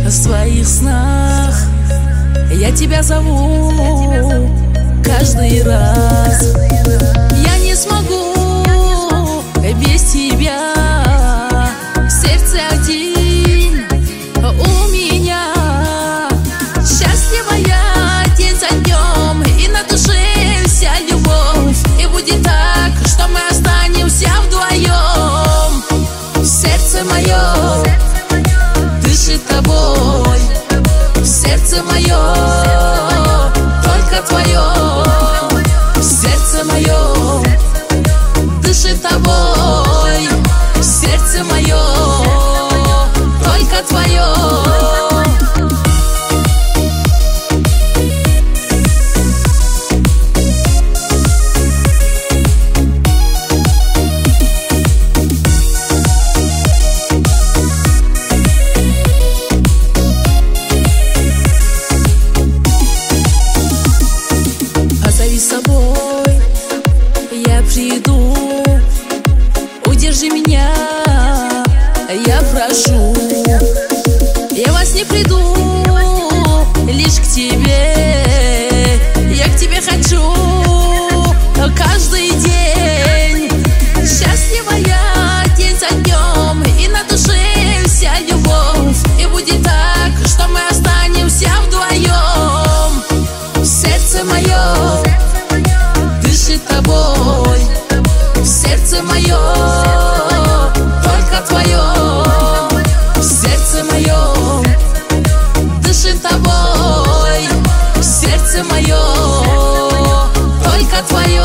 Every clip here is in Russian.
В своих снах я тебя зову каждый раз. Я не смогу без тебя. Сердце один у меня. Счастливая день за днем, и на душе вся любовь. И будет так, что мы останемся вдвоем. Сердце мое дышит тобой. Сердце мое только твое. Сердце мое дышит тобой. Сердце мое только твое. Позови с собой, я приду. Удержи меня, я прошу. Я вас не приду, лишь к тебе. Я к тебе хочу каждый день. Счастливая день за днем, и на душе вся любовь. И будет так, что мы останемся вдвоем. Сердце мое дышит тобой. Сердце мое только твое. Сердце мое дышит тобой. Сердце мое только твое.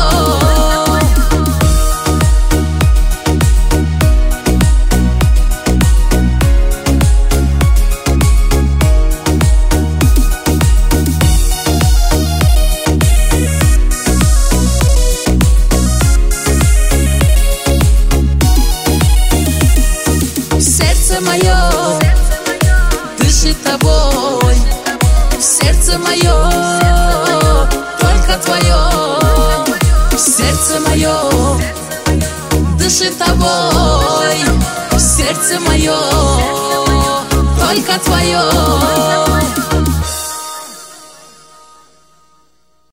Сердце мое дышит тобой. Сердце мое только твое. Сердце мое дышит тобой. Сердце мое только твое.